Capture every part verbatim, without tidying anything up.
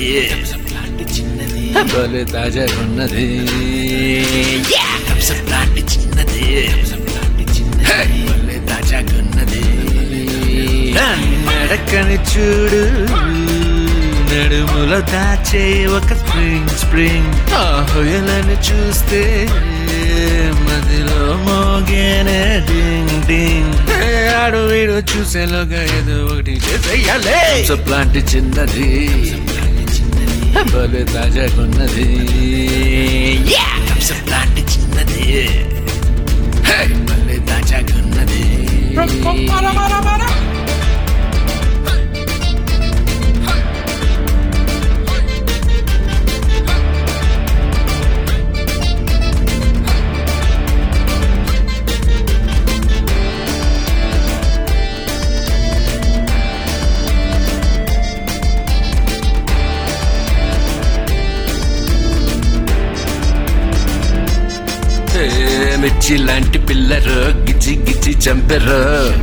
చిన్నది చిన్నది భలే తాజాగా ఉన్నది ప్లాంట్ చిన్నది భలే తాజాగా ఉన్నది నడకని చూడు నడుములో దాచే ఒక స్ప్రింగ్ స్ప్రింగ్ ఆ హొయలను చూస్తే మదిలో మోగేనే డింగ్ డింగ్ ఆడు వీడు చూసేలోగా ఏదో ఒకటి చేసేయాలే ప్లాంట్ చిన్నది భలే తాజాగా ఉన్నది ప్లాంట్ చిన్నది భలే తాజాగా ఉన్నది మిర్చి లాంటి పిల్లరు గిచ్చి గిచ్చి చంపెర్రు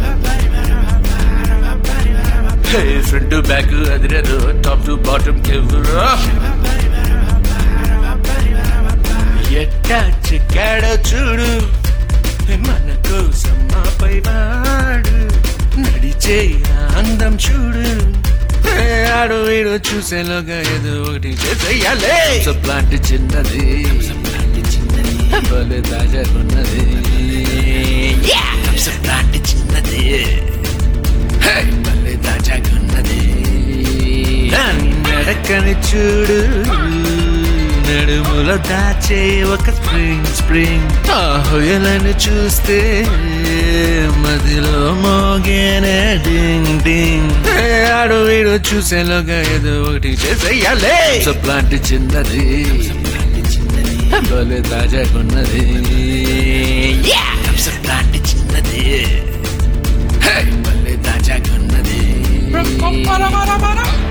ఫ్రంట్ బ్యాక్ అదిరారు టాప్ టు బాటమ్ కెవ్వరు ఎట్టా చిక్కాడో చూడు మన కోసం మాపై వాడు నడిచే అందం చూడు ఆడు వీడు చూసేలోగా ఏదో ఒకటి చేసేయాలే ప్లాంట్ చిన్నది భలే తాజాగా ఉన్నది ప్లాంట్ చిన్నది భలే తాజాగా ఉన్నది నడకని చూడు నడుములో దాచే ఒక స్ప్రింగ్ స్ప్రింగ్ ఆ హొయలను చూస్తే మదిలో మోగేనే డింగ్ డింగ్ ఆడు వీడు చూసేలోగా ఏదో ఒకటి చేసేయాలే ప్లాంట్ చిన్నది భలే తాజాగా ఉన్నది ప్లాంట్ చిన్నది భలే తాజాగా ఉన్నది